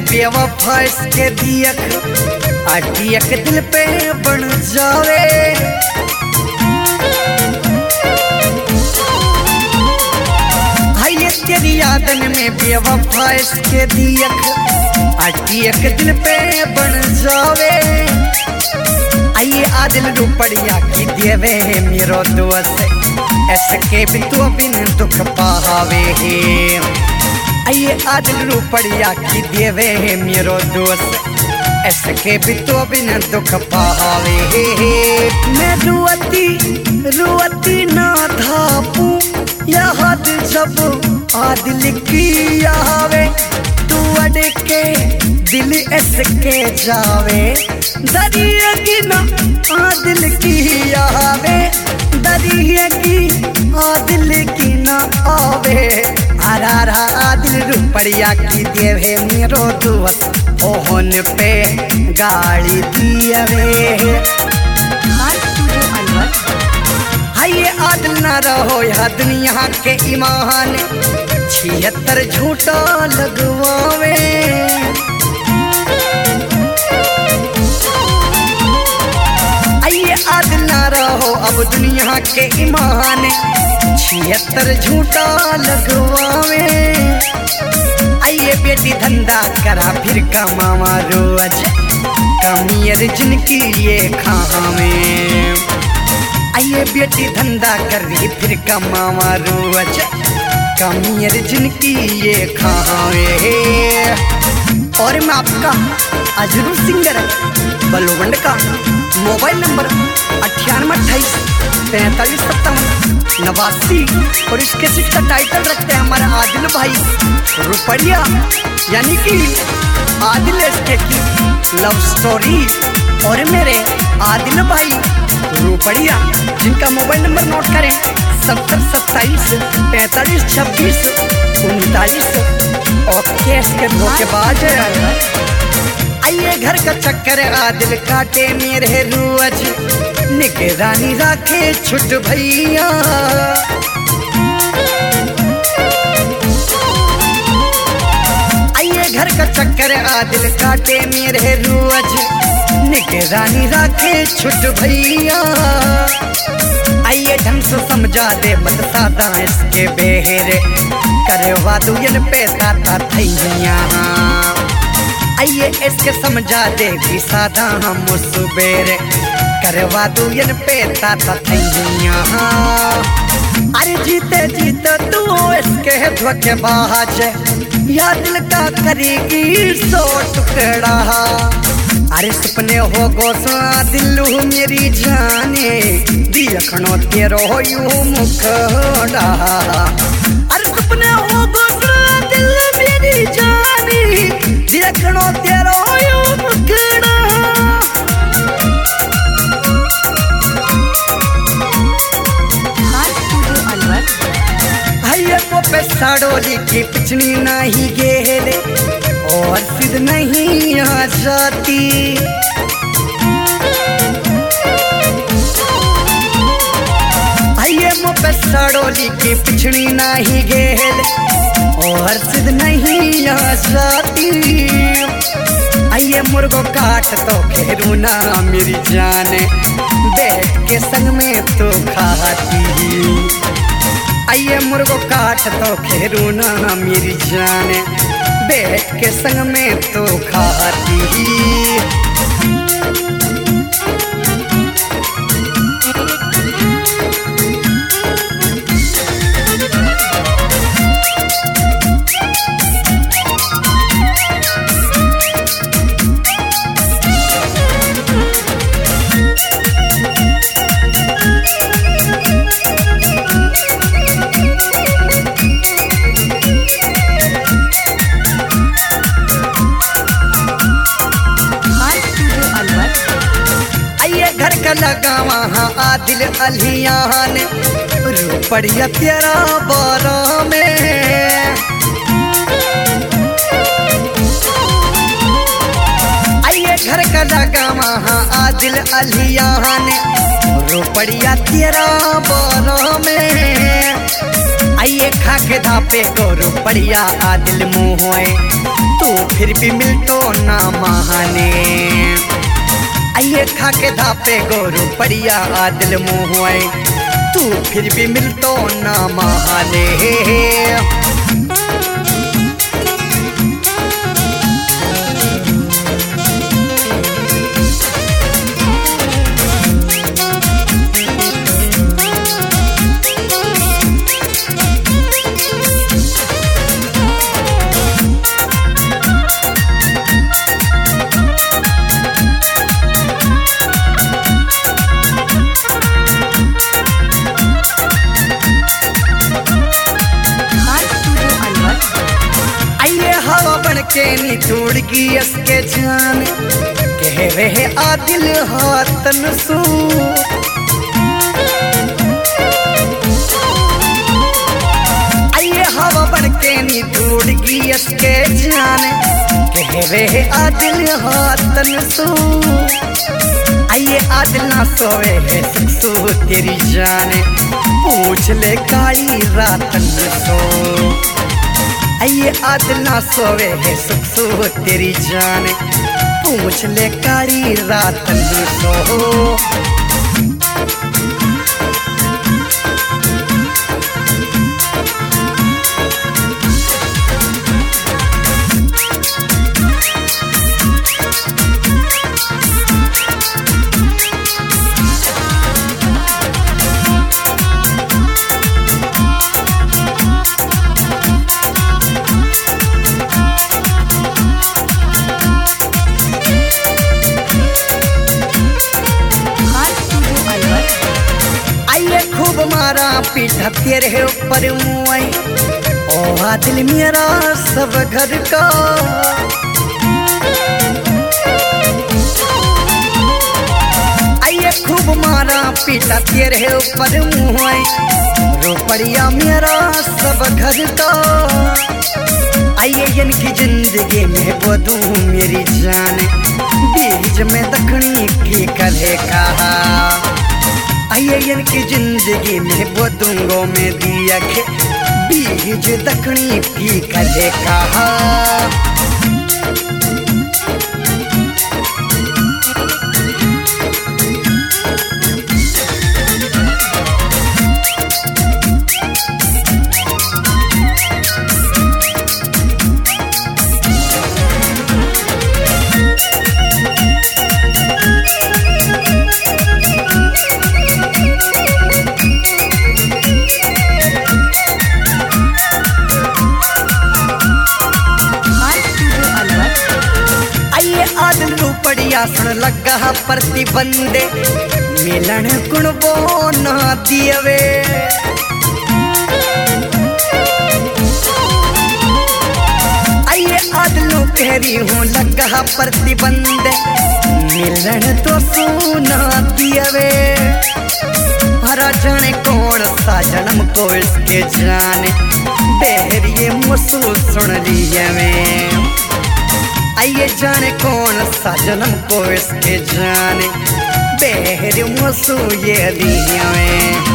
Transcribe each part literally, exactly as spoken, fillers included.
बेवफा इसके दियक अटियक दिल पे बन जावे। हाय तेरी यादन में बेवफा इसके दियक अटियक दिल पे बन जावे। आइए आदिल रुपड़िया की देवे मेरो दोस्त इसके भी तो बिन दुख पावे। आइए आदिल रुपड़िया की देवे मेरो दोस्त इसके भी तो बिन दुख पावे। मैं रुअती रुअती ना धापू याद जब आदिल की आवे। तू अड़के दिल इसके जावे दरिया की ना आदिल की आवे। दरिया की आदिल की ना आवे। आरा आदिल रुपड़िया की देवे मेरो दोस्त ओहन पे गाड़ी दियावे। हाय आदिल ना रहो यह दुनिया के ईमान छिहत्तर झूठा लगवावे। आइए आदिल ना रहो अब दुनिया के ईमान छिहत्तर झूठा लगवावे। आइए बेटी धंधा करा फिर कमावा रोज कमियर जिनकी ये खावे। आइए बेटी धंधा कर रही फिर कमावा रोज कमियर जिनकी ये खावे। और मैं आपका अजरू सिंगर बलवंड का मोबाइल नंबर अट्ठानवे अट्ठाईस तैंतालीस सत्तावन नवासी और इसके सीट का टाइटल रखते हैं हमारे आदिल भाई रुपड़िया यानी कि आदिल इसके की लव स्टोरी। और मेरे आदिल भाई रुपड़िया जिनका मोबाइल नंबर नोट करें सत्तर सत्ताईस पैंतालीस छब्बीस उनतालीस और कैश के धोखेबाज। आइए घर का चक्कर आदिल काटे मेरे रोज निगरानी राखे छुट भैया। आइए घर का चक्कर आदिल काटे मेरे रोज निगरानी राखे छुट भैया। आइए ढंग से समझा दे मत सादा इसके बेहरे करवा दू इन पे साता थैया। आइए इसके समझा दे भी सादा हम सुबेरे करवा दू इन पे साता थैया। अरे जीते जीते तू इसके धोखेबाज या दिल का करेगी सौ टुकड़ा। अरे सपने हो गोसा दिलू मेरी जाने दिखनो तेरो यू मुखड़ा। अरे सपने हो गोसा दिल मेरी जाने दिखनो तेरो यू मुखड़ा। हाय को पे साड़ोली की पिछनी नहीं गेले और सिद्ध नहीं आ जाती। आइए मुँह पे साड़ोली की पिछड़ी नहीं गेल और सिद्ध नहीं आ जाती। आइए मुर्गो काट तो खेरू ना मेरी जाने बैठ के संग में तो खाती। आइए मुर्गो काट तो खेरू ना मेरी जाने बैठ के संग में तो खाती। लगा वहाँ आदिल अलियान रुपड़िया तेरा बारा में। आइए घर का लगा वहाँ आदिल अलियान रुपड़िया तेरा बारा में। आइए खा के धापे गोरू बढ़िया आदिल मुँह होए तू फिर भी मिलतो ना महाने। आइए खा के धापे गोरू बढ़िया आदिल मुँह होए तू फिर भी मिलतो ना महाने। के नी तोड़ की इसके जान कह रहे आदिल हाथन सू। आइए हवा बन के नी तोड़ की इसके जान कह रहे आदिल हाथन सू। आइए आदिल ना सोए है सुसु तेरी जान पूछ ले काली रातन सो। आइए आदिल ना सोवे है सुख सो तेरी जान पूछ ले काली रात सो। पीठा तेरे ऊपर मुआई ओ आदिल मेरा सब घर का। आइए खूब मारा पीठा तेरे ऊपर मुआई रोपड़िया मेरा सब घर का। आइए इनकी जिंदगी में बदू मेरी जान बीज में दखनी की करे कहा। आइए इनकी जिंदगी में बदूंगों में दिया के बीज दखनी की करे कहा। बढ़िया सुन लगा प्रतिबंधे मिलन गुण बो ना दियवे। आइए आदलों कहरी हूँ लगा प्रतिबंधे मिलन तो सुना दियवे। हरा जाने कौन सा जन्म को इसके जाने बेहरिए मुसू सुन लिए में। आइए जाने कौन सा जन्म को इसके जाने बेहर मुसू ये दिया में।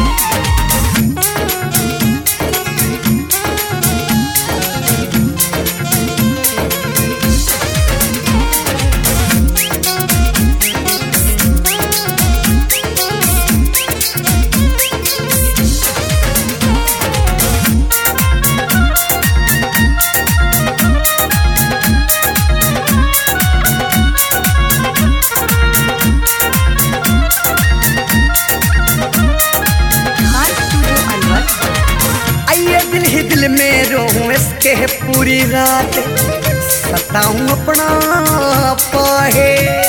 इसके पूरी रात सताऊं अपना पाहे।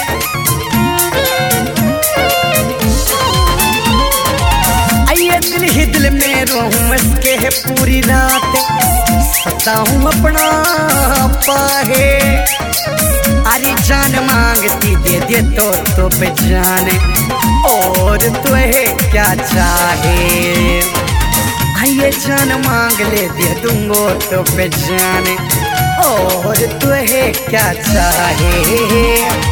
आइए दिल ही दिल में रोऊं इसके पूरी रात सताऊं अपना पाहे। अरे जान मांगती दे दे तो तो पे जाने और तुहे क्या चाहे। आइए जान मांग ले दे दूंगो तो पे जाने और तुहे क्या चाहे।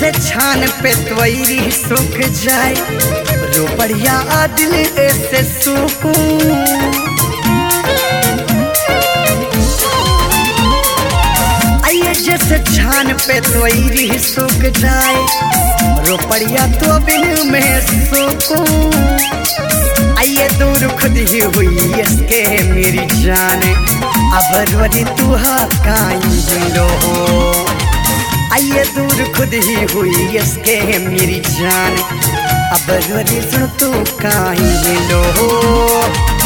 जैसे छान पे त्वरी सूख जाए, रोपड़िया दिल ऐसे सुकून। आइए जैसे छान पे त्वरी सूख जाए, रोपड़िया तो बिन में सुकून। आइए दूर खुद ही हुई इसके मेरी जान, अब रोरी तुहा काई लो। आइए दूर खुद ही हुई इसके मेरी जान, अब रोरी सुन तू काई लो।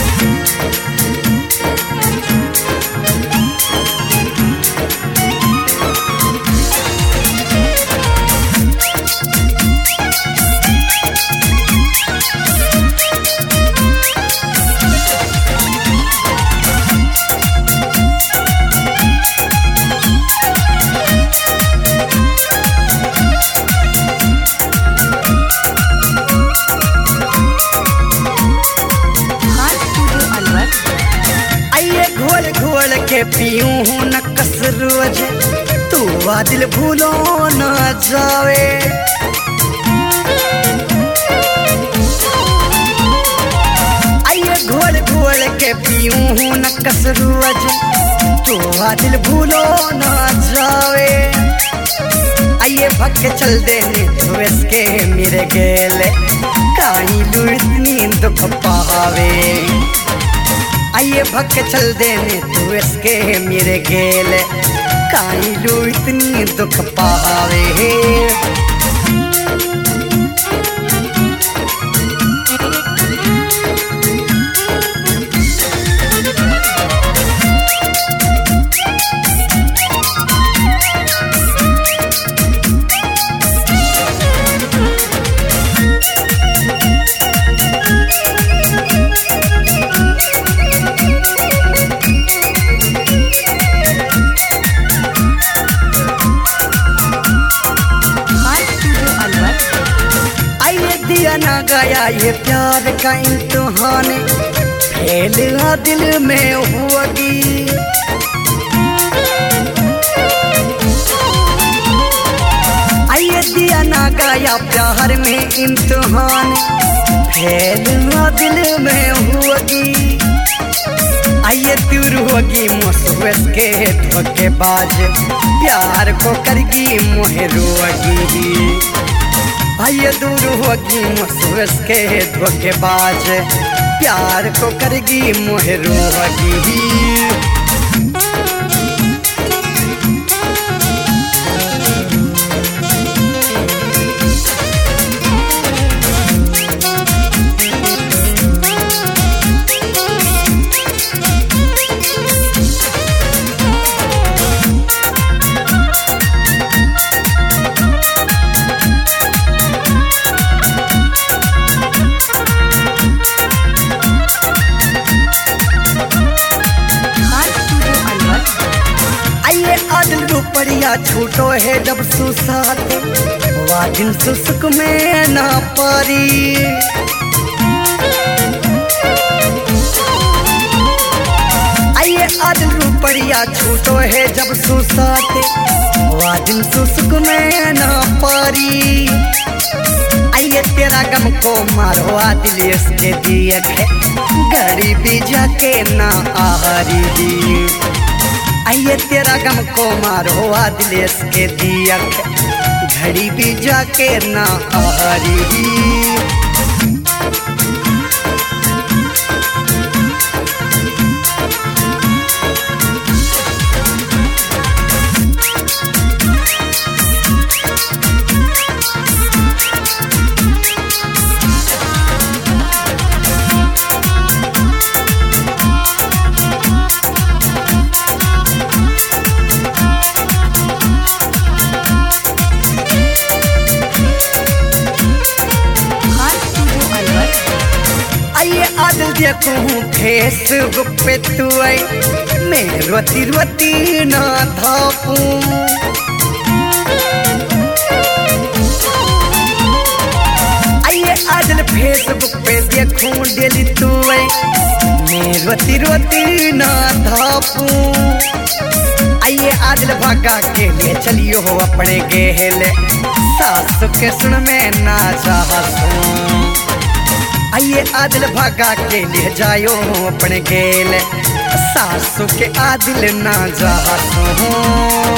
के पीऊं हूँ न कस रोज, तू आ दिल भूलो न जावे। आइए घोल घोल के पीऊं हूँ न कस रोज, तू आ दिल भूलो न जावे। आइए भग के चल देने तू इसके मेरे गेले, काई लू इतनी दुख पावे। आइए भग के चल देने तू इसके मेरे गेले, काई लू इतनी दुख पावे। ना गया ये प्यार का इम्तिहान, फेल दिल में होगी। आइए दिया ना गया प्यार में इम्तिहान, फेल दिल में होगी। आइए दूर होगी मुझसे के धोखेबाज, प्यार को करगी मोहे रोगी। आइए दूर होगी मुझसे के धोखेबाज, प्यार को करगी मोहे रोगी। रुपड़िया छूटो है जब सुसाते, वादिन सुसुक में ना पारी। आइए आदिल रुपड़िया छूटो है जब सुसाते, वादिन सुसुक में ना पारी। आइए तेरा गम को मारो आदिल इसके दिए है, गरीबी जाके ना आहारी। आइए तेरा गम को मारो आदिल इसके दिया, घड़ी भी जाके ना आरी। देखूं फेसबुक पे तू आई, मैं रोती रोती ना धापूं। आइए आदिल फेसबुक पे देखूं डेली तू आई, मैं रोती रोती ना धापूं। आइए आदिल भागा के लिए चलियो हो अपने गेहले सासु के सुन में ना चाहूं। आइए आदिल भागा के लिए जायो अपने गेले सासु के आदिल ना चाहूं।